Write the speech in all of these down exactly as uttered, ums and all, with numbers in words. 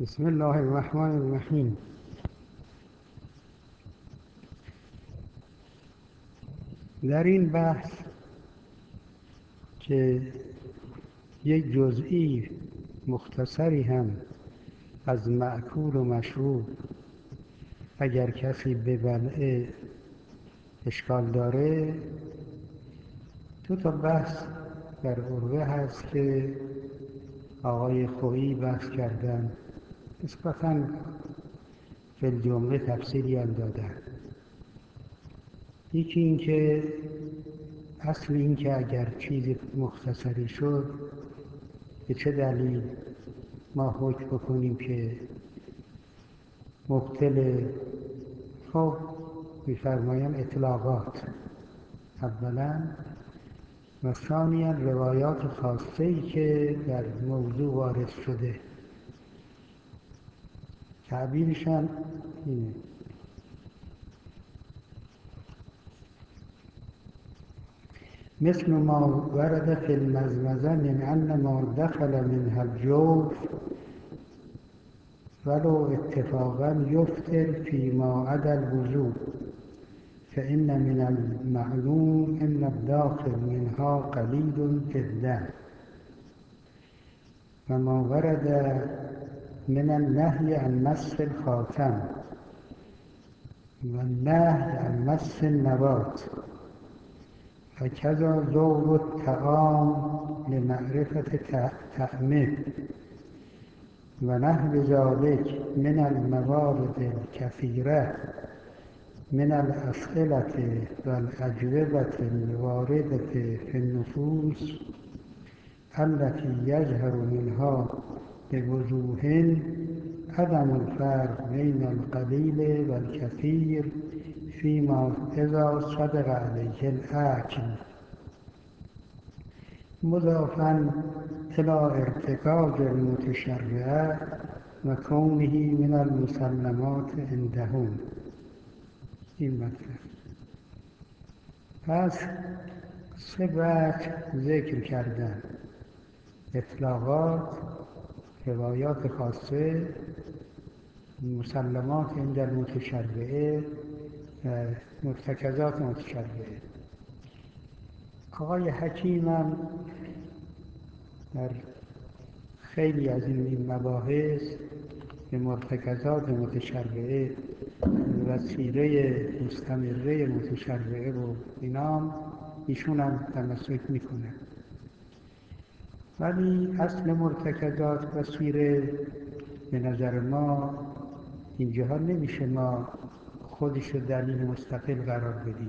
بسم الله الرحمن الرحیم. در این بحث که یک جزئی مختصری هم از مأکول و مشروب اگر کسی ببلعه اشکال داره، دو تا بحث در عروه هست که آقای خویی بحث کردن، نسبتاً فی الجمله تفسیری هم دادن. یکی این که اصل این که اگر چیزی مختصری شد به چه دلیل ما حکم بکنیم که مبطل. خب می‌فرمایند اطلاقات اولا و ثانیاً روایات خاصه‌ای که در موضوع وارد شده. تعبیرشان اینه: مثل ما ورد فی المزمزه من ان ما دخل منها الجوف ولو اتفاقا یفطر فیما عدا الوضوء فإن من المعلوم ان الداخل منها قلیل جدا و ما ورد من النهی عن مس الخاتم و النهی عن مس النبات فکذا ذوق الطعام لمعرفة طعمه و نحو ذلك من الموارد الكثيرة من الأسئلة والأجوبة الواردة في النفوس التي يظهر منها بوضوح عدم الفرق بين القليل والكثير فيما إذا صدق عليه الأكل مضافاً إلى ارتكاز المتشرع و کونه من المسلمات عندهم. این مطلب. پس سه وجه ذکر کردن: اطلاقات، روایات خاصه، مسلمات عند المتشرعه و مرتکزات متشرعه. آقای حکیم هم در خیلی از این مباحث به مرتکزات متشرعه و سیره مستمره متشرعه و اینام ایشون هم تمسک میکنه. ولی اصل مرتکزات و سیره به نظر ما اینجاها نمیشه ما خودش رو دلیل مستقل قرار بدیم.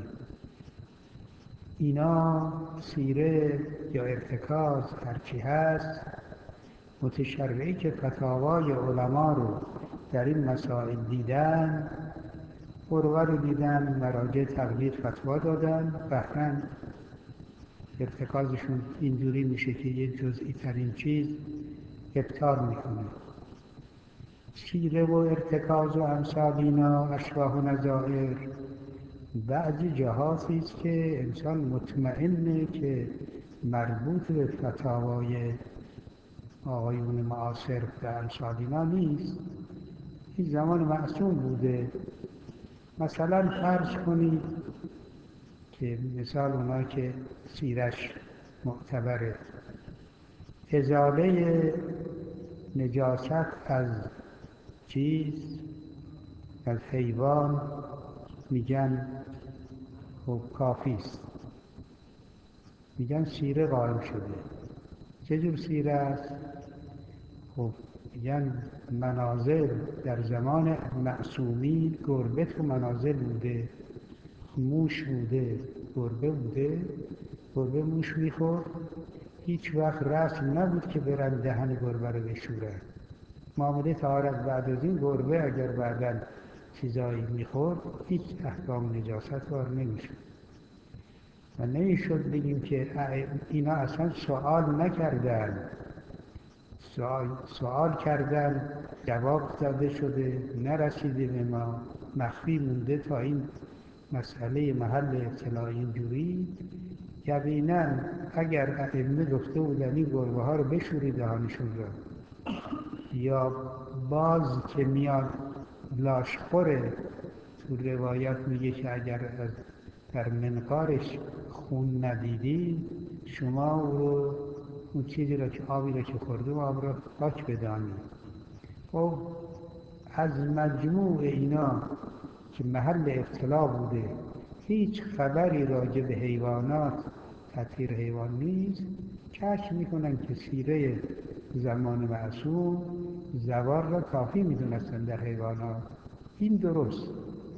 اینا سیره یا ارتکاز هرچی هست، متشرعی که فتاوای علما رو در این مسائل دیدن، عروه رو دیدن، مراجع تقلید فتوا دادن، بهرن ارتکازشون اینجوری میشه که یه جزئی ترین چیز ابطال میکنه. سیره و ارتکاز و امثال اینا اشباح و نظائر بعضی جهاتی است که انسان مطمئنه که مربوط به فتاوای آقایون معاصر و امثال اینا نیست. این زمان معصوم بوده. مثلا فرض کنید که مثال اونایی که سیرش معتبره، ازاله نجاست از چیز، از حیوان، میگن خب کافی است، میگن سیره قائم شده. چه جور سیره است؟ خب میگن منازل در زمان معصومین گربه تو منازل بوده، موش بوده، گربه بوده، گربه موش میخورد، هیچ وقت رسم نبود که برن دهن گربه رو بشورن. معامله طهارت بعد از این گربه اگر بعداً چیزایی میخورد هیچ احکام نجاست وارد نمیشد و نمیشد بگیم که اینا اصلا سوال نکردن، سوال, سوال کردن، جواب داده شده، نرسیده به ما، مخفی مونده تا این مسئله محل اطلاع اینجوری. یقینا اگر ائمه گفته بودن این گربه ها رو بشورید دهانشون را، یا باز که میاد لاشخوره. تو روایات میگه که اگر از در منقارش خون ندیدی شما او رو اون چیزی را که آبی را که خورده و آب را پاک بدانید. خب از مجموع اینا که محل ابتلا بوده هیچ خبری راجع به حیوانات تطهیر حیوان نیست، کشف میکنن که سیره زمان معصوم زوال را کافی میدونستن در حیوانات. این درست،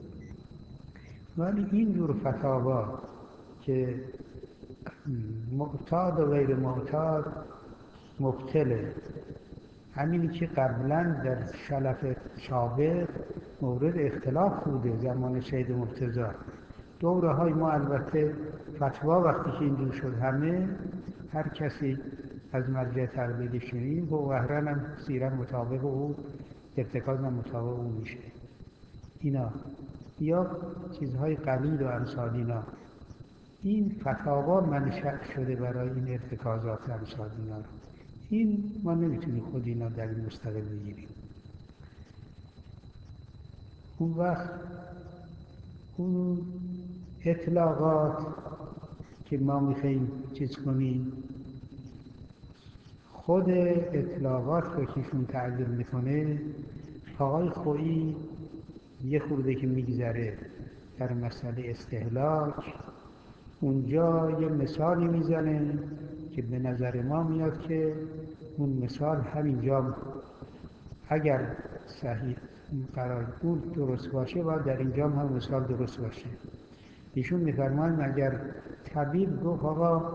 ولی این جور فتاوا که معتاد و غیر معتاد مبتله، همینی که قبلا در سلف سابق مورد اختلاف بوده زمان سید مرتضی. دوره های ما البته فتوا وقتی که اینجور شد همه هر کسی از مرجع تقلیدی شنید و قهرن هم سیرت مطابق او، ارتکاز هم مطابق او میشه. اینا یا چیزهای قلیل و امثال اینا، این فتاوا منشأ شده برای این ارتکازات امثال اینا. این ما نمیتونیم خود اینا در مستقل بگیریم. اون وقت اون اطلاقات که ما میخواییم چیز کنیم، خود اطلاقات رو که ایشون تعلیم میکنه، آقای خویی یه خورده که میگذره در مسئله استهلاک، اونجا یه مثالی میزنه که به نظر ما میاد که اون مثال همینجا اگر صحیح قرار بود درست باشه و در اینجا هم مثال درست باشه. ایشون میفرمایند اگر طبیب گفت آقا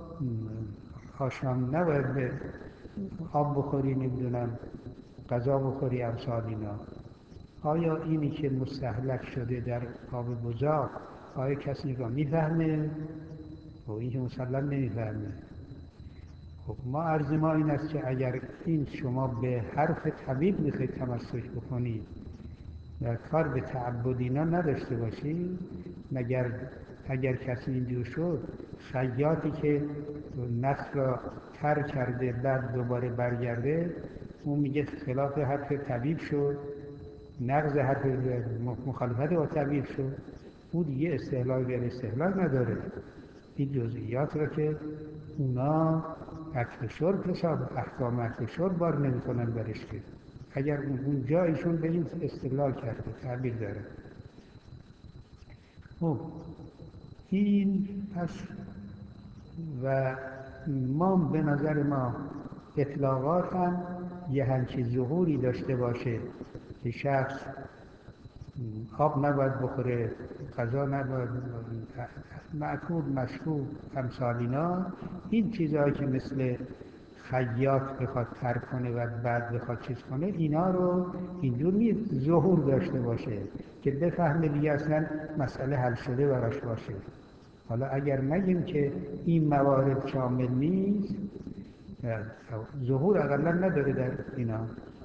آشام نباید به آب بخوری، نمیدونم غذا بخوری، امثال اینا، آیا اینی که مستهلک شده در آب بزاق آیا کسی را میفهمه؟ و این که مسلم نمیفهمه. خب ما عرض ما این است که اگر این شما به حرف طبیب میخواید تمسک بکنید و کار به تعبد اینا نداشته باشید، مگر اگر کسی اینجور شد، خیاطی که نسل را تر کرده بعد دوباره برگرده، اون میگه خلاف حرف طبیب شد، نقض حرف مخالفت با طبیب شد، او دیگه استهلاک غیر استهلاک نداره. این جزئیات را که اونا اکل شرب حساب احکام اکل شرب بار نمی‌کنن برش که اگر اون جایشون به این استدلال کرده تعبیر داره. خب این پس و ما به نظر ما اطلاقات هم یه همچین ظهوری داشته باشه که شخص آب نباید بخوره، غذا نباید، مأکول، مشروب، امثال اینا، این چیزهایی که مثل خیاط بخواد ترک کنه و بعد بخواد چیز کنه، اینا رو اینجور نیست ظهور داشته باشه که بفهمه دیگه اصلا مسئله حل شده براش باشه. حالا اگر نگیم که این موارد شامل نیست، ظهور اقلا نداره در اینا.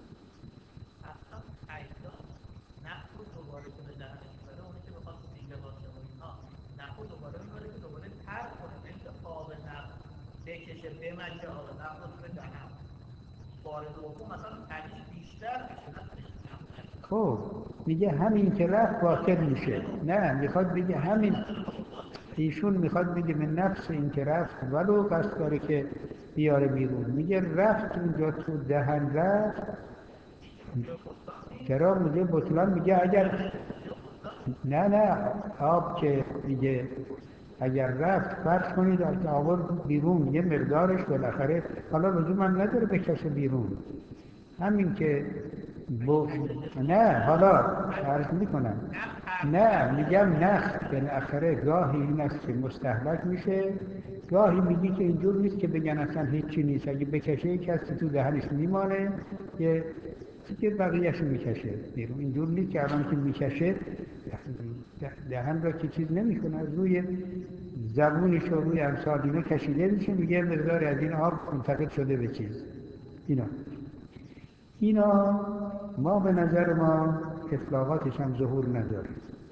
بکشه به مجه آب نقل رو به دهن بار دوم مثلا تنیش بیشتر میشه. خب میگه همین که رفت باطل میشه. نه، میخواد بگه همین، ایشون میخواد بگه من نفس این که رفت ولو قصد داره که بیاره بیرون، میگه رفت اونجا تو دهن رفت. چرا میگه بطلان؟ میگه اگر نه نه آب که میگه اگر رفت فرض کنید که آورد بیرون یه مقدارش بالاخره حالا لزوم هم نداره بکشه بیرون، همین که بو... نه حالا فرض میکنم، نه میگم نخ بالاخره گاهی این است که مستهلک میشه، گاهی میگی که اینجور نیست که بگن اصلا هیچی نیست، اگه بکشه کسی تو دهنش میمانه یه که بقیهش میکشه بیرون. اینجور نیست که الان که میکشه دهن را که چیز نمیکنه، از روی زبونش و روی امثال اینا کشیده میشه، میگه مقدار از این آب منتقل شده به چیز اینا. اینا ما به نظر ما اطلاقاتش هم ظهور نداره.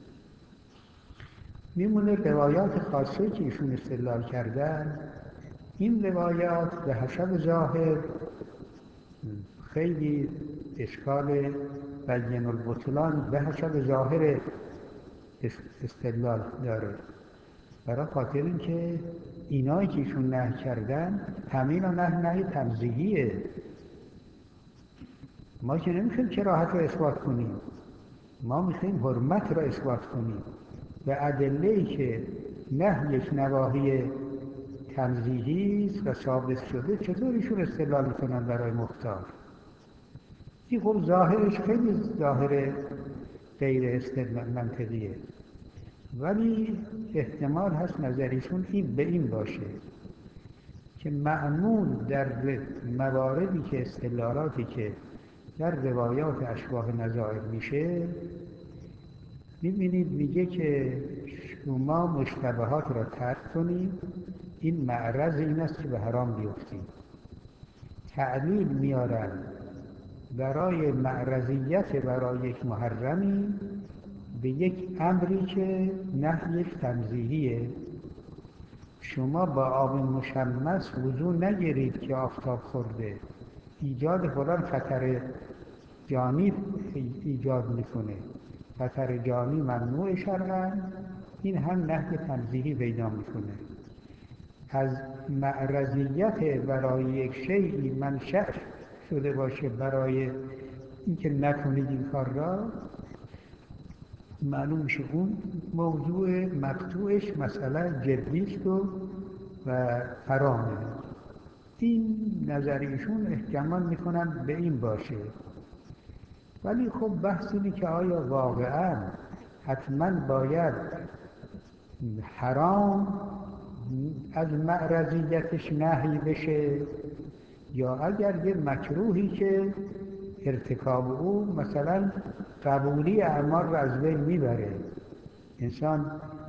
میمونه روایات خاصه که ایشون استدلال کردن. این روایات به حسب ظاهر خیلی اشکال بین البطلان به حسب ظاهر استدلال داره، برای خاطر اینکه اینایی که ایشون نهی کردن همه اینا نه نهی تنزیهیه. ما که نمیخوایم کراهت رو اثبات کنیم، ما میخوایم حرمت را اثبات کنیم و ادله‌ای که نهیش نواهی تنزیهی است و ثابت شده چطور ایشون استدلال میکنن برای مختار؟ این خب ظاهرش خیلی ظاهر غیر استدلال منطقیه، ولی احتمال هست نظریشون این به این باشه که معمول در مواردی که استدلالاتی که در روایات اشباح نظائر میشه، میبینید میگه که شما مشتبهات را ترک کنید، این معرض این است که به حرام بیفتید. تعلیل میارن برای معرضیت برای یک محرمی به یک امری که نهیش تنزیهیه. شما با آب مشمس وضو نگیرید که آفتاب خورده، ایجاد فلان خطر جانی ایجاد میکنه، خطر جانی ممنوع شرعاً، این هم نهی تنزیهی پیدا میکنه. از معرضیت برای یک شیئی منشأ شده باشه برای اینکه نکنید این کار را، معلوم میشه اون موضوع مقطوعش مسئله جدیست و و حرامه. این نظریشون احتمال میکنن به این باشه، ولی خب بحث اینه که آیا واقعا حتما باید حرام از معرضیتش نهی بشه، یا اگر یه مکروهی که ارتکاب او مثلا قبولی اعمال را از بین میبره، انسان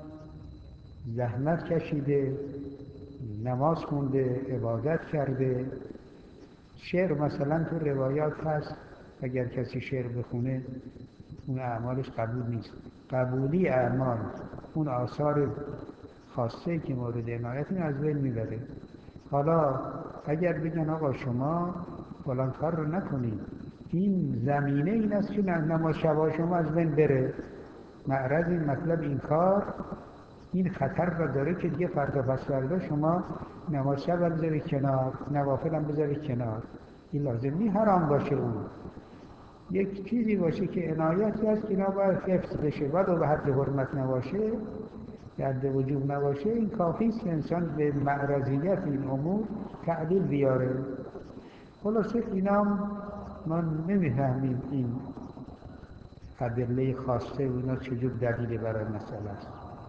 زحمت کشیده، نماز خونده، عبادت کرده، شعر مثلا تو روایات هست اگر کسی شعر بخونه اون اعمالش قبول نیست، قبولی اعمال اون آثار خاصه که مورد عنایت این از بین میبره. حالا اگر بگن آقا شما فلان کار رو نکنید، این زمینه این است که نماز شبا شما از بین بره، معرض این مطلب این کار این خطر را داره که دیگه فردا پس فردا شما نماز شب هم بذارید کنار، نوافل هم بذارید کنار. این لازم نیست حرام باشه، اون یک چیزی باشه که عنایتی هست که اینا باید حفظ بشه، ولو به حد حرمت نباشه، به حد وجوب نباشه، این کافی است که انسان به معرضیت این امور تعدیل بیاره. خلاصه اینا ما نمیفهمیم این ادله خاصه و اینا چجور دلیل برای مسئله است.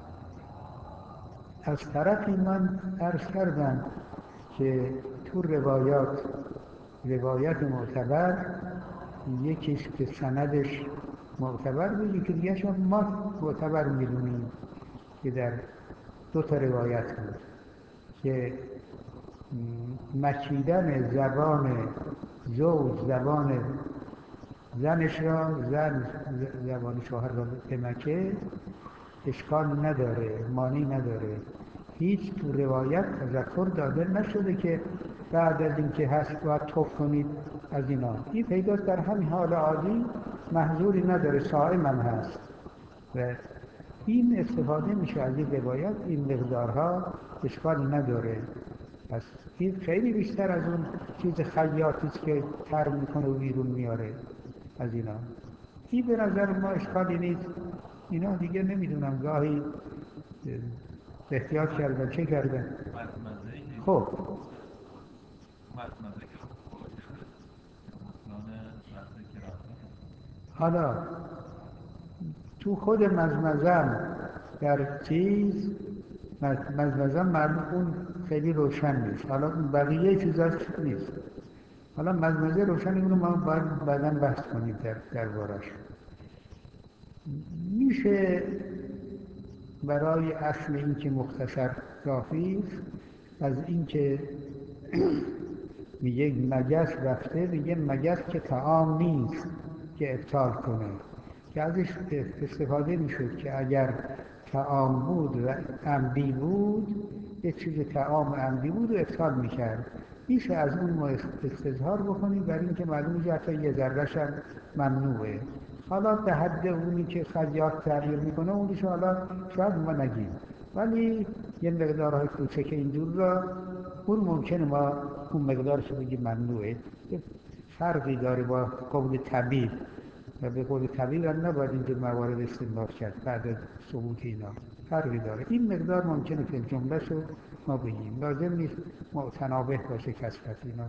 از طرفی من عرض کردم که تو روایات روایت معتبر یکیش که سندش معتبر بود، یکی دیگه هم ما معتبر میدونیم که در دو تا روایت بود که مکیدن زبان زوج زبان زنش را، زن زبان شوهر را به مکه اشکال نداره، مانی نداره. هیچ تو روایت تذکر داده نشده که بعد از اینکه هست باید توف کنید از اینا. این پیداست در همین حال عادی محظوری نداره، صائم هم هست و این استفاده میشه از این روایت، این مقدارها اشکالی نداره. پس این خیلی بیشتر از اون چیز خیاطی است که تر میکنه و بیرون میاره از اینا. این به نظر ما اشکالی نیست. اینا دیگه نمیدونم گاهی احتیاط کردن چه کردن. خب حالا تو خود مزمزم در چیز مزمزم معلوم اون خیلی روشن نیست، حالا اون بقیه چیزاش نیست. حالا مزمزه روشن اینو ما باید بعداً بحث کنیم در دربارش. میشه برای اصل این که مختصر کافی از این که میگه مگس رفته، میگه مگس که طعام نیست که ابطال کنه، که ازش استفاده میشد که اگر طعام بود و عمدی بود، یه چیز طعام عمدی بود و ابطال میکرد. میشه از اون استظهار بکنیم، برای اینکه معلومه که حتی یه ذره‌ش هم ممنوعه. حالا به حد اونی که خیاط تعبیر میکنه اونیش حالا شاید ما نگیم، ولی یه مقدارهای کوچک اینجور را اون ممکنه ما اون مقدارش رو بگیم ممنوعه. یه فرقی داره با قول طبیب، و به قول طبیب هم نباید اینجور موارد استنباط کرد بعد از ثبوت اینا. فرقی داره. این مقدار ممکنه که جمله شو ما بگیم، لازم نیست متنابه باشه کثرت اینا.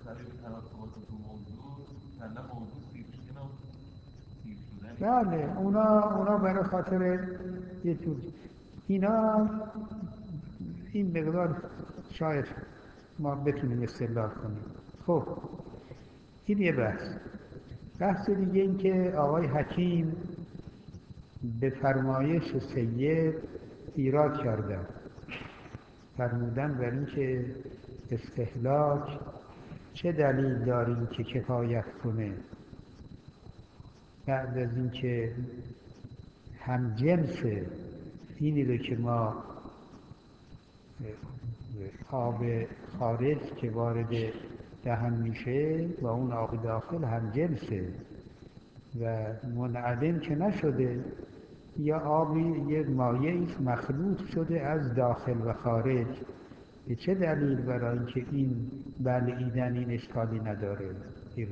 بله، اونا اونا برای خاطر یه جور اینا این مقدار شاید ما بتونیم استدلال کنیم. خب این یه بحث. بحث دیگه این که آقای حکیم به فرمایش سید ایراد کردن، فرمودن بر این که استهلاک چه دلیل داریم که کفایت کنه بعد از این که هم جنس اینی رو که ما آب خارج که وارد دهن میشه با اون آب داخل هم جنسه و منعدم که نشده، یا آبی یه مایعی مخلوط شده از داخل و خارج. به چه دلیل برای اینکه این بلعیدن این اشکالی نداره؟ این رو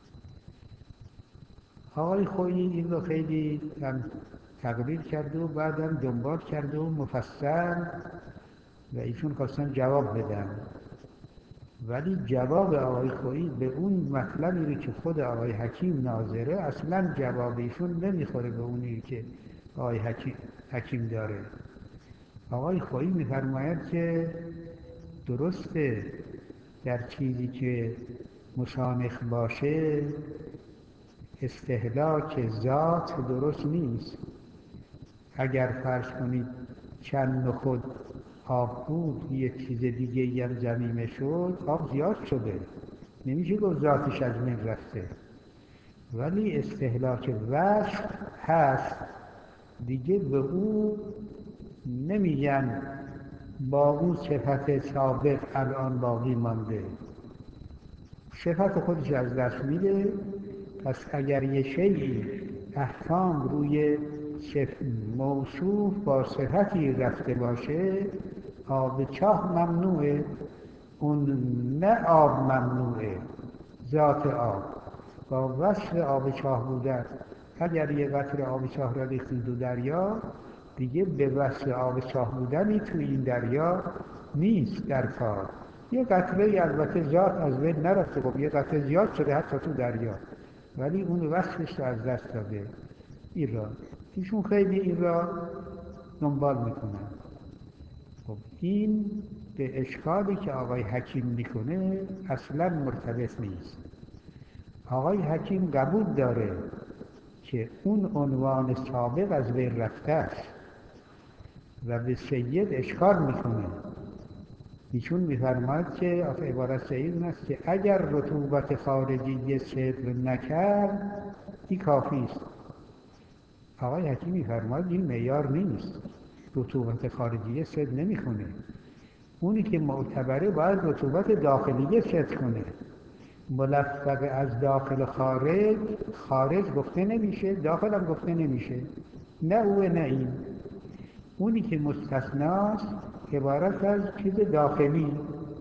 آقای خویی این رو خیلی هم تقریر کرده و بعدم دنبال کرده و مفصل و ایشون خواستن جواب بدن، ولی جواب آقای خویی به اون مطلبی رو که خود آقای حکیم ناظره اصلا جواب ایشون نمیخوره به اونی که آقای حکیم, حکیم داره. آقای خویی میفرماید که درسته در چیزی که مشانخ باشه استهلاک ذات درست نیست. اگر فرض کنید چند نخود آب بود یه چیز دیگه یم ضمیمه شد، آب زیاد شده، نمیشه گفت ذاتش از من رفته. ولی استهلاک وصف هست دیگه، به او نمیگن با اون صفت سابق الان باقی مانده، صفت خودش از دست میده. پس اگر یه شیئی احکام روی موصوف با صفتی رفته باشه، آب چاه ممنوعه، اون نه آب ممنوعه، ذات آب با وصف آب چاه بودن. اگر یه قطره آب چاه را ریختید دو دریا، دیگه به وصف آب چاه بودنی تو این دریا نیست در کار. یه قطره البته ذات از بین نرفته، خب یه قطره زیاد شده حتی تو دریا، ولی اون وصفش رو از دست داده. این را ایشون خیلی این را دنبال میکنن. خب این به اشکالی که آقای حکیم میکنه اصلا مرتبط نیست. آقای حکیم قبول داره که اون عنوان سابق از بین رفته است و به سید اشکال میکنه. ایشون میفرماید که آخه عبارت سید این است که اگر رطوبت خارجی صدر نکرد این کافی است. آقای حکیم میفرماید این معیار نیست، رطوبت خارجی صدر نمیکنه. اونی که معتبره باید رطوبت داخلی صدر کنه. ملفق از داخل خارج، خارج گفته نمیشه، داخل هم گفته نمیشه، نه اوه نه این. اونی که مستثناست عبارت از چیز داخلی،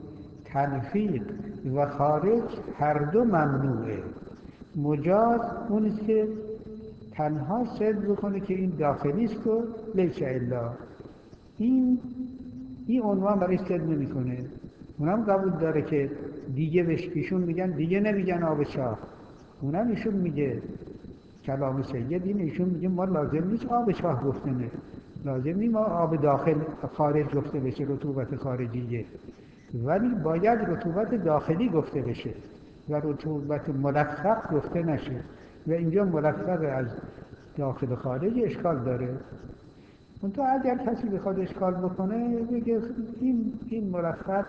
تلفیق و خارج هر دو ممنوعه. مجاز اونیست که تنها صدر بکنه که این داخلی است و لیس الا. این این عنوان برای صدر نمی کنه. اونم قبول داره که دیگه بهش ایشون میگن، دیگه نمیگن آب چاه، اونم ایشون میگه کلام سید این، ایشون میگه ما لازم نیست آب چاه گفته نه، لازم نیست ما آب داخل خارج گفته بشه رطوبت خارجیه، ولی باید رطوبت داخلی گفته بشه و رطوبت ملفق گفته نشه. و اینجا ملفق از داخل خارج اشکال داره. منتها اگر کسی بخواد اشکال بکنه بگه این این ملفق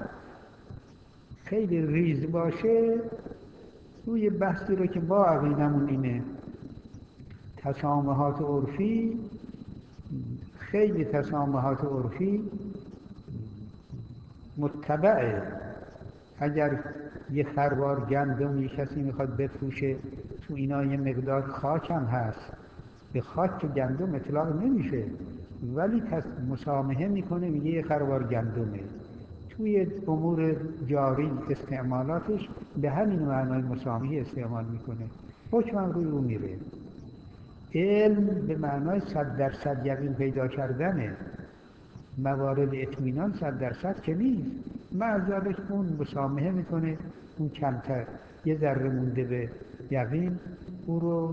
خیلی ریز باشه، روی بحثی رو که با عقیدمون اینه تسامحات عرفی، خیلی تسامحات عرفی متبعه اگر یه خروار گندم یه کسی میخواد بفروشه، تو اینا یه مقدار خاک هم هست، به خاک که گندم اطلاق نمیشه، ولی مسامحه میکنه، میگه یه خروار گندمه. توی امور جاری استعمالاتش به همین معنای مسامحه استعمال میکنه، حکم هم روی رو میره. علم به معنای صد درصد یقین پیدا کردنه، موارد اطمینان صد درصد که نیست. معذرت اون مسامحه میکنه، اون کمتر یه ذره مونده به یقین، او رو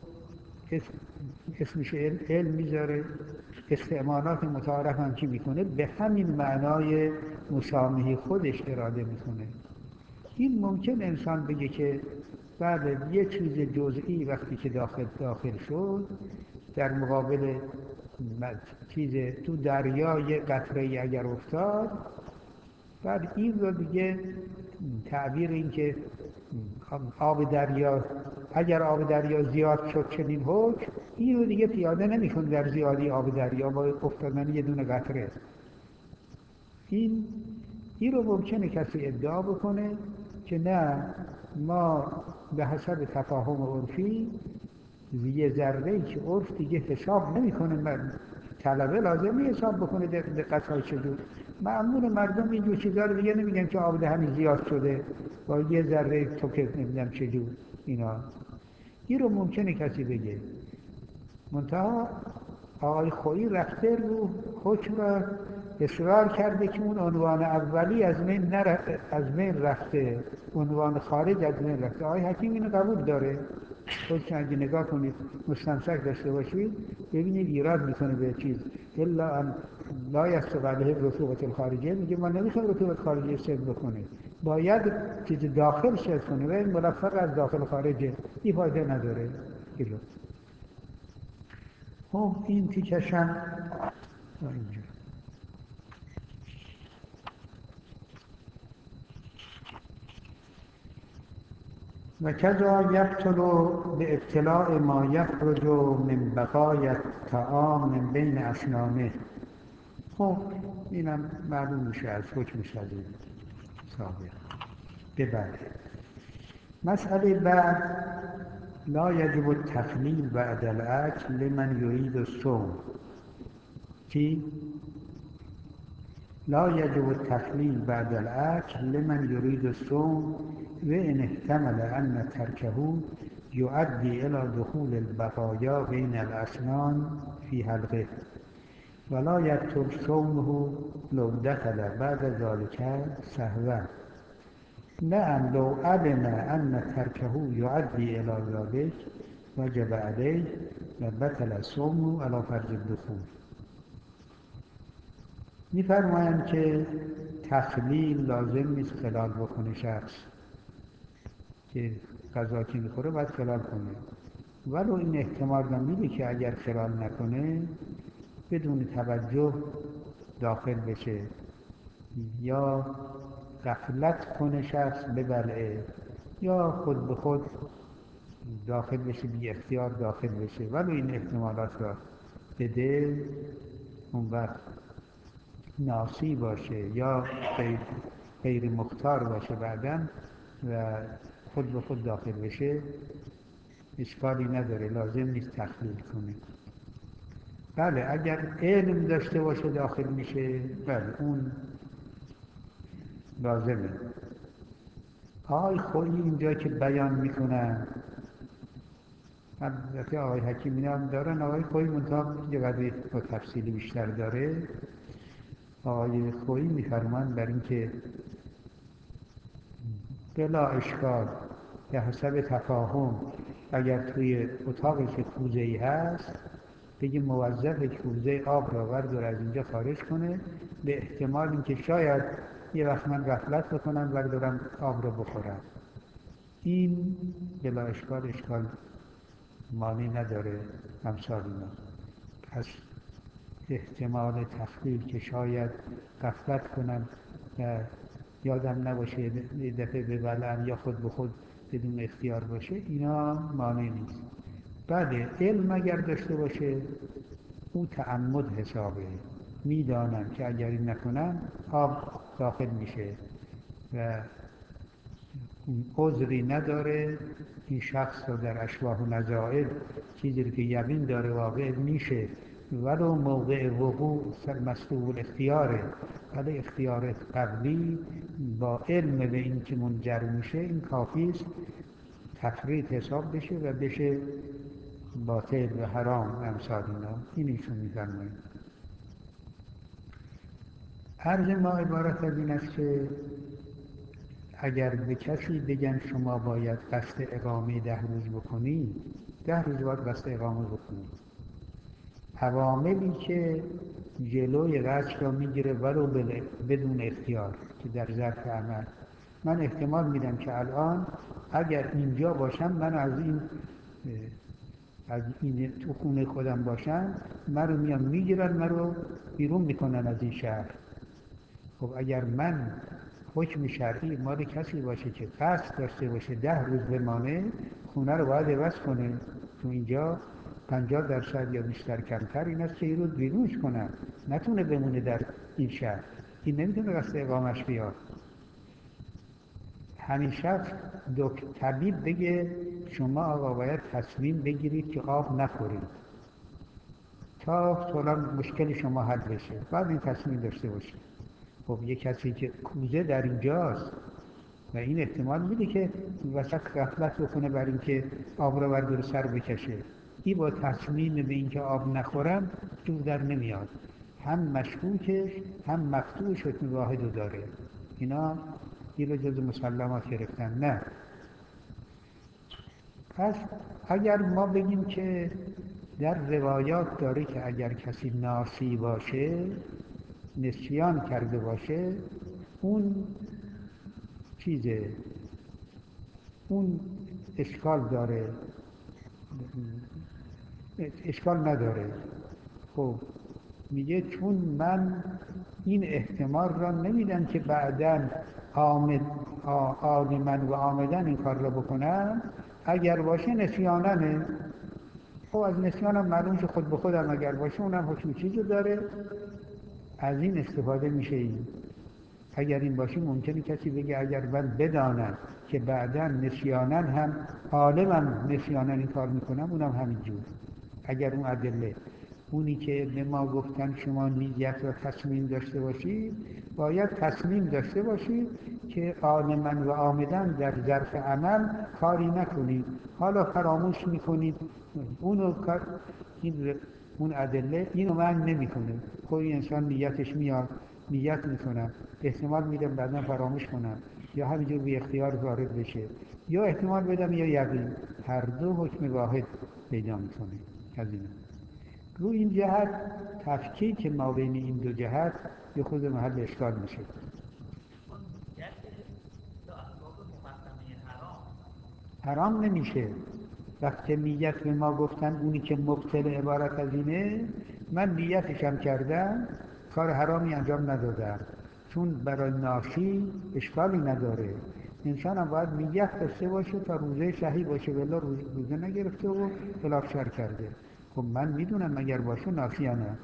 اسمش علم, علم میذاره. استعمالات متعارف هم که میکنه به همین معنای مسامحه خودش اراده میکنه. این ممکن انسان بگه که بله یه چیز جزئی وقتی که داخل داخل شد، در مقابل چیز تو دریا یه قطره‌ای اگر افتاد، بعد این رو دیگه تعبیر این که آب دریا، اگر آب دریا زیاد شد چنین حکم، این رو دیگه پیاده نمی‌کنه در زیادی آب دریا با افتادن یه دونه قطره. این این رو ممکنه کسی ادعا بکنه که نه، ما به حسب تفاهم عرفی یه ذره‌ای که عرف دیگه حساب نمی‌کنه، طلبه لازمی حساب بکنه دقت‌های چجور. معمول مردم اینجور چیزا رو دیگه نمیگن که آب دهنی زیاد شده با یه ذره تو که نمیدونم چجور اینا. این رو ممکنه کسی بگه. منتها آقای خویی رفته رو حکم را اصرار کرده که اون عنوان اولی از من نر... از من رفته، عنوان خارج از من رفته. آقای حکیم اینو قبول داره. خودتون اگه نگاه کنید مستمسک داشته باشید ببینید ایراد میکنه به چیز الا ان لا یستقبله رطوبت الخارجیه، میگه ما نمیخوایم رطوبت خارجی سد بکنه، باید چیز داخل سد کنه و این ملفق از داخل خارجه، این فایده نداره. ایلو خب این تیکشم اینجا. و کذا یبطل به ابتلاع ما یخرج من بقای الطعام من بین اسنانه. خب اینم معلوم میشه از حکم شدید سابق. ببره مسئله بعد، لا یجب التخلیل بعد الاکل لمن یرید الصوم. چی؟ لا یجب التخلیل بعد الاکل لمن یرید الصوم و ان احتمل ان ترکه یؤدی الى دخول البقایا بین الاسنان فی حلقه ولا یبطل صومه لو دخل بعد ذلك سهوا. نعم لو علم ان ترکه یؤدی الى ذلك وجب علیه و بطل صومه علی فرض الدخول. می‌فرمایند که تخلیل لازم نیست خلال بکنه، شخص که غذا که می‌خوره باید خلال کنه، ولو این احتمال رو میده که اگر خلال نکنه بدون توجه داخل بشه یا غفلت کنه شخص ببلعه یا خود به خود داخل بشه، بی اختیار داخل بشه، ولو این احتمالات را بده، اون وقت ناسی باشه یا غیر, غیر مختار باشه بعداً و خود به خود داخل بشه، اشکالی نداره، لازم نیست تخلیل کنه. بله اگر علم داشته باشه داخل میشه، بله اون لازمه. آقای خویی اینجا که بیان میکنن، البته آقای حکیمی هم دارن، آقای خویی منطقه یه قدری با تفصیلی بیشتر داره. آقای خویی میفرمان بر این که بلا اشکال به حسب تفاهم اگر توی اتاقی که کوزه‌ای هست بگه موظف کوزه آب را بردار از اینجا خارج کنه، به احتمال اینکه شاید یه وقت من غفلت بکنم بردارم آب را بخورم، این بلا اشکال اشکال مانی نداره امثال اینا. پس احتمال تخلیل که شاید غفلت کنم و یادم نباشه یه دفعه ببلم یا خود به خود بدون اختیار باشه، اینا مانع نیست. بله علم اگر داشته باشه او تعمد حسابه، میدانم که اگر این نکنم آب داخل میشه و عذری نداره، این شخص رو در اشباح و نظائر چیزی که یقین داره واقع میشه ولو موقع وقوع مسلوب الاختیاره، ولی اختیار قبلی با علم به این که منجر میشه این کافیست تفرید حساب بشه و بشه باطل و حرام امثال اینا. این ایشون میفرمایند. عرض ما عبارت از این است که اگر به کسی بگن شما باید قصد اقامه ده روز بکنی، ده روز باید قصد اقامه بکنی. عواملی که جلوی قصد را میگیره ولو بدون اختیار که در ظرف عمل، من احتمال میدم که الان اگر اینجا باشم من از این از این تو خونه خودم باشم من رو میان میگیرن من رو بیرون میکنن از این شهر. خب اگر من حکم شرعی مال کسی باشه که قصد داشته باشه ده روز بمانه، خونه رو باید عوض کنه. تو اینجا پنجاه درصد یا بیشتر کمتر این است که این روز بیرونش کنن، نتونه بمونه در این شهر. این نمیتونه قصد اقامش بیاد. همین شخص دکتر طبیب بگه شما آقا باید تصمیم بگیرید که آب نخورید تا فلان مشکل شما حل بشه، بعد این تصمیم داشته باشید. خب یک کسی که کوزه در اینجاست و این احتمال میده که وسط غفلت بکنه بر این که آب را برداره سر بکشه، این با تصمیم به این که آب نخورم جور در نمیاد، هم مشکوکش هم مفتوحش حکم واحدو داره. اینا این رو جز مسلمات گرفتن. نه، پس اگر ما بگیم که در روایات داره که اگر کسی ناسی باشه، نسیان کرده باشه، اون چیزه، اون اشکال داره، اشکال نداره. خب میگه چون من این احتمال را نمیدم که بعداً آمد آدمن و آمدن این کار را بکنم، اگر باشه نسیانمه. خب از نسیانم معلوم شه خود به خودم اگر باشه اونم حکم چیزو داره، از این استفاده میشه. این اگر این باشه ممکنه کسی بگه اگر من بدانم که بعداً نسیاناً هم عالمم نسیاناً این کار میکنم اونم همینجور. اگر اون ادله اونی که به ما گفتن شما نیت و تصمیم داشته باشید، باید تصمیم داشته باشید که عالماً و عامداً در ظرف عمل کاری نکنید، حالا فراموش میکنید اونو کار. این اون ادله اینو من نمیکنه. خب این انسان نیتش میاد، نیت میکنم، احتمال میدم بعدا فراموش کنم یا همینجور بی اختیار وارد بشه، یا احتمال بدم یا یقین، هر دو حکم واحد پیدا میکنه. از این رو این جهت تفکیک ما بین این دو جهت به خود محل اشکال میشه. حرام نمیشه. وقتی نیت به ما گفتن اونی که مبتل عبارت از اینه، من نیتشم کردم کار حرامی انجام ندادم، چون برای ناشی اشکالی نداره. انسان هم باید نیت داشته باشه تا روزه صحیح باشه، ولی روزه نگرفته و خلاف شرع کرده. خب من میدونم اگر باشه ناشی یا نه.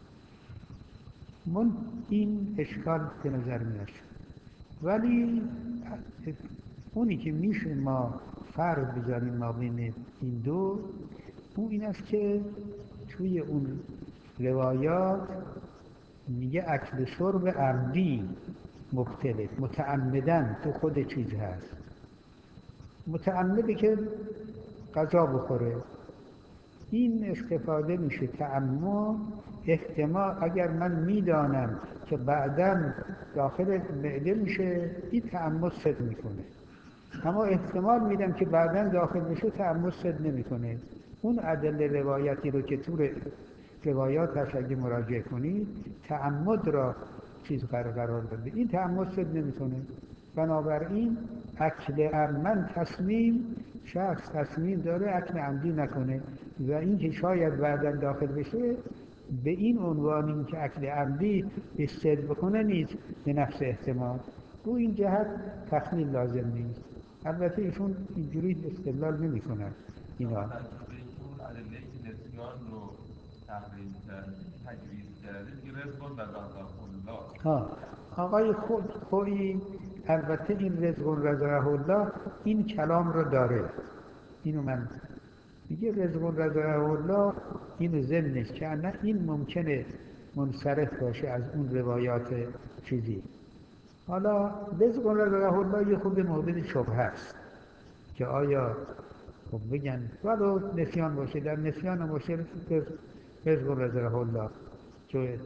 من این اشکال به نظر میاد، ولی اونی که میشه ما فرق بذاریم ما بین این دو، اون این است که توی اون روایات میگه اکل شرب عمدی مبتله، متعمدن تو خود چیز هست، متعمده که غذا بخوره، این استفاده میشه. تعمد احتمال اگر من میدانم که بعداً داخل معده میشه، این تعمد صدق میکنه، اما احتمال میدم که بعداً داخل بشه تعمد صدق نمیکنه. اون ادله روایتی رو که تو روایات هست اگه مراجعه کنید تعمد را چیز قرار داده، این تعمد صدق نمیکنه. بنابراین اکل عمد تصمیم، شخص تصمیم داره اکل عمدی نکنه و این که شاید بعداً داخل بشه به این عنوان این که اکل عمدی استدلال بکنه نیست، به نفس احتمال. رو این جهت تخمیل لازم نیست. البته ایشون اینجوری استدلال نمی کنن. اینا اون ادله‌ای که نسیان رو تحریم کرده، تجویز کرده، دیگه رزق و رزق الله. ها آقای خود خویی البته این رزق رزقه الله این کلام رو داره، اینو من میگه رزق رزقه الله اینو ضمنش که نه این ممکنه منصرف باشه از اون روایات چیزی. حالا رزق رزقه الله یه خود مورد شبهه است که آیا خب بگن ولو نسیان باشه، در نسیان باشه رزق رزقه الله که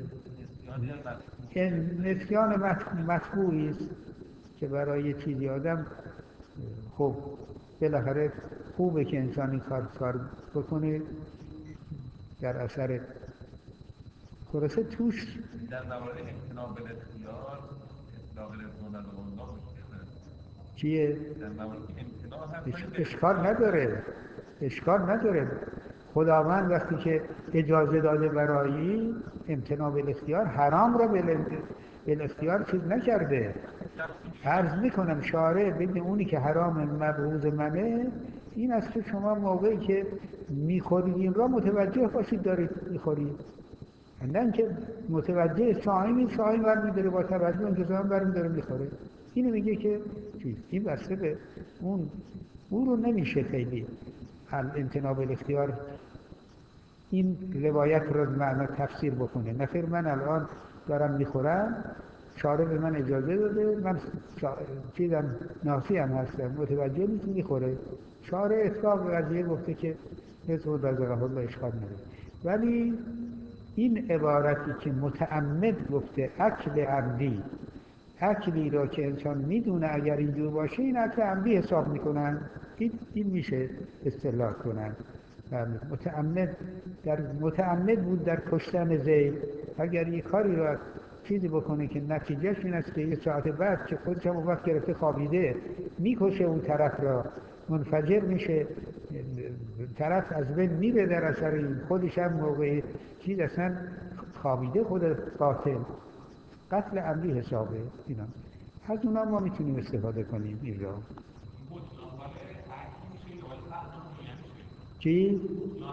نسیان مطبوعی است که برای چیزی آدم خب بالاخره خوبه که انسان این کار کار بکنه در اثر خلاصه توش در مورد امتناع بالاختیار اطلاق رزق رزقه الله مشکل چیه؟ در مورد امتناع هم اشکال نداره، اشکال نداره. خداوند وقتی که اجازه داده برای امتناع بالاختیار حرام را بالاختیار چیز نکرده. عرض میکنم شارع ببین اونی که حرام مبغوض منه این است که شما موقعی که میخورید این را متوجه باشید دارید میخورید، نه اینکه متوجه صائمی صائم برمیداره با توجه انتظام برمیداره میخوره. اینو میگه که چیز این بسته به اون او رو نمیشه خیلی امتناع بالاختیار این روایت رو معنا تفسیر بکنه. نخیر من الان دارم میخورم، شارع به من اجازه داده، من شا... چیزم ناسی هم هستم متوجه نیست میخوره، شارع اطلاق قضیه گفته که رزق رزقه الله اشکال نداره. ولی این عبارتی که متعمد گفته اکل عمدی، اکلی را که انسان میدونه اگر اینجور باشه این اکل عمدی حساب میکنن، این, این میشه اصطلاح کنن. متعمد در متعمد بود در کشتن زید، اگر یک کاری را چیزی بکنه که نتیجهش این است که یه ساعت بعد که خودش هم وقت گرفته خوابیده میکشه اون طرف را، منفجر میشه، طرف از بین میره در اثر این، خودش هم موقع چیز اصلا خوابیده خود قاتل، قتل عمدی حسابه. اینا از اونا ما میتونیم استفاده کنیم این را. چی؟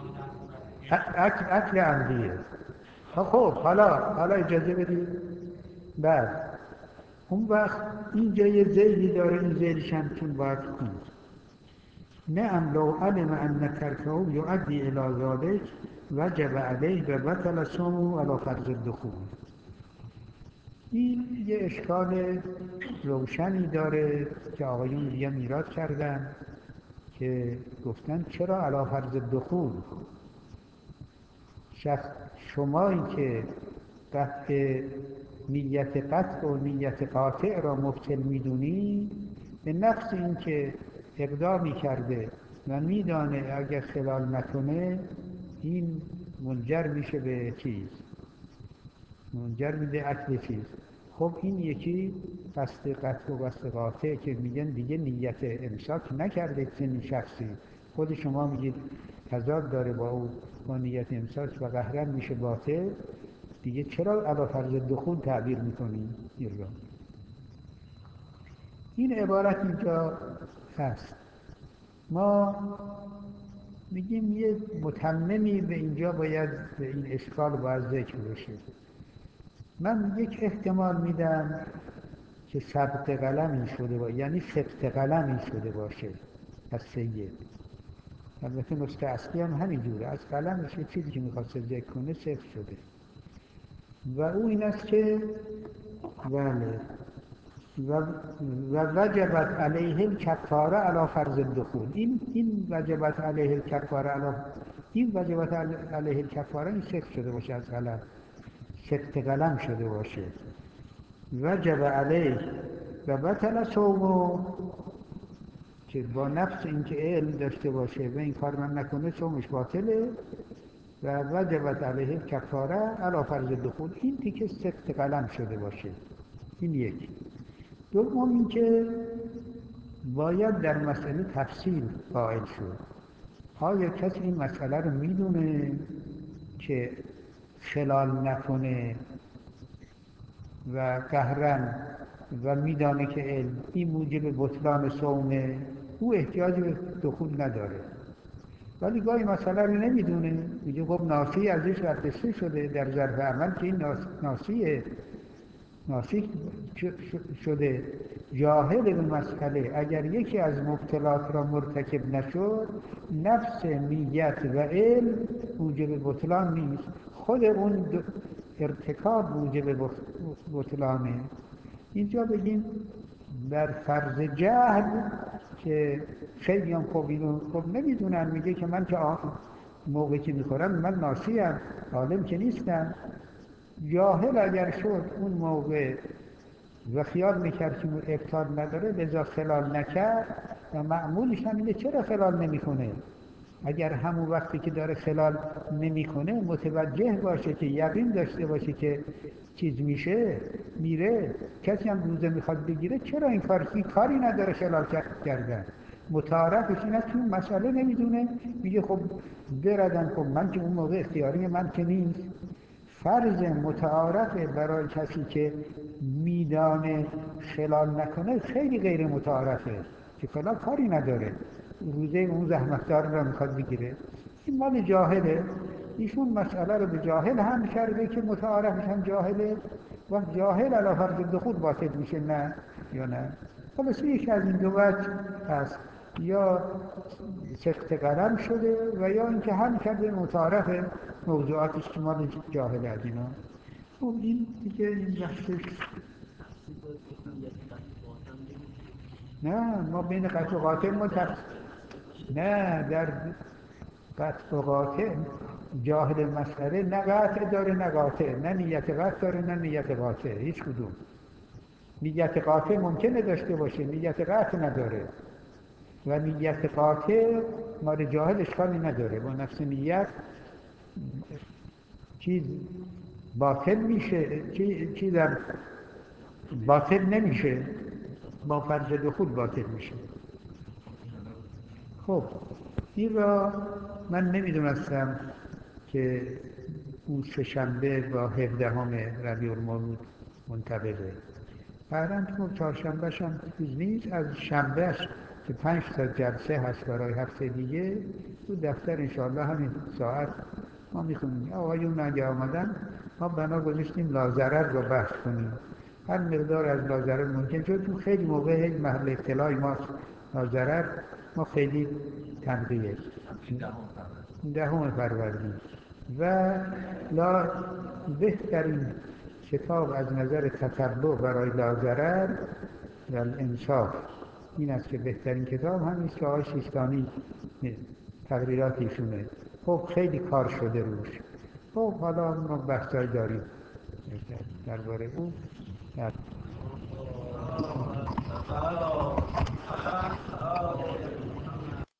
اکل عمدیه. خب حالا حالا اجازه بدید. بعد اون وقت اینجا یه زیدی داره، این زیدش هم چون باید کنید نعم لو علم ان ترکه یؤدی الی ذلک وجب علیه و بطل صومه علی فرض الدخول. این یه اشکال روشنی داره که آقایون دیگه میراد کردن که گفتن چرا علی فرض الدخول؟ شخص شمایی که قطع نیت قطع و نیت قاطع را مبطل میدونی، به نفس این که اقدامی کرده و میدانه اگر خلال نکنه این منجر میشه به چیز، منجر میده اکل چیز. خب این یکی قصد قطع و قصد قاطع که میگن دیگه نیت امساک نکرده چنین شخصی، خود شما میگید تضاد داره با او با نیت امساک و قهرن میشه باطل، دیگه چرا علی فرض دخول تعبیر میکنیم؟ این عبارت اینجا هست. ما میگیم یه متممی به اینجا باید به این اشکال باید ذکر بشه. من یک احتمال میدم که سبق قلمی شده باشه، یعنی سبق قلمی شده باشه از سید. البته نسخه اصلی هم همین جوره، از قلمش یه چیزی که میخواست ذکر کنه سبق شده و او این است که بله و وجبت علیه الکفاره علی فرض الدخول. این این وجبت علیه الکفاره علی این وجبت علیه الکفاره این سبق شده باشه، از قلم سبق قلم شده باشه. وجب علیه و بطل صومه، که با نفس اینکه علم داشته باشه و این کار من نکنه صومش باطله. و وجبت علیه الکفاره علی فرض الدخول، این تیکه سبق قلم شده باشه. این یک. دوم اینکه باید در مسئله تفصیل قائل شد. آیا کسی این مسئله رو میدونه که خلال نکنه و قهرن و میدانه که علم این موجب بطلان صومه، او احتیاج به دخول نداره. ولی گاهی مسئله رو نمیدونه، میگه خب ناسی ازش برداشته شده در ظرف عمل که این ناس... ناسیه ناسی شده جاهل به مسئله اگر یکی از مبطلات را مرتکب نشد، نفس نیت و علم موجب بطلان نیست، خود اون ارتکاب موجب بطلانه. اینجا بگیم در فرض جهل که خیلی هم خوب اینو خوب نمیدونن، میگه که من که موقعی که میخورم من ناسیم، عالم که نیستم. جاهل اگر شد اون موقع و خیال میکرد که ابطال نداره، لذا خلال نکرد و معمولش هم اینه چرا خلال نمیکنه. اگر همون وقتی که داره خلال نمیکنه متوجه باشه که یقین داشته باشه که چیز میشه میره، کسی هم روزه میخواد بگیره، چرا این کار کاری نداره خلال کردن. متعارفش اینه که اون مسئله نمیدونه، میگه خب بردن، خب من که اون موقع اختیاری من که نیست. فرض متعارفه برای کسی که میدانه خلال نکنه خیلی غیر متعارفه که خلال کاری نداره، روزه اون زحمتدار را میخواد بگیره. این مال جاهله، ایشون مسئله رو به جاهل هم کرده که متعارفش هم جاهله و جاهل علی فرض دخول باطل میشه، نه یا نه. خلاص یکی از این دو وجه هست، یا سخت قلم شده و یا اینکه هم کرده متعارف موضوعاتش که مال جاهل از اینا. خب این دیگه این بحثش نه، ما بین قطع و قاطع ما تفصیل نه، در قطع و قاطع جاهل مسئله نه قطع داره نه قاطع، نه نیت قطع داره نه نیت قاطع، هیچ کدوم. نیت قاطع ممکنه داشته باشه، نیت قطع نداره و نیت قاطع مال جاهل اشکالی نداره. با نفس نیت چیز باطل میشه، چیز در باطل نمیشه، با فرض دخول باطل میشه. خب این را من نمیدونستم که اون سه شنبه با هفدهم ربیع المولود منطبقه. بعداً تو چهارشنبهش هم چیز نیست، از شنبهش که پنج تا جلسه هست برای هفته دیگه تو دفتر انشاءالله همین ساعت ما میخونیم. آقایون اگه آمدن ما بنا گذاشتیم لاضرر رو بحث کنیم، هر مقدار از لاضرر ممکن شد، چون خیلی موقع یک محل اطلاعی ما لاضرر ما خیلی تنقیه دهم فروردین و لا بهترین کتاب از نظر تتبع برای لاضرر و الانصاف این است که بهترین کتاب همین که آقای سیستانی تقریرات ایشونه. خب خیلی کار شده روش. خب حالا ما بحثای داریم درباره اون.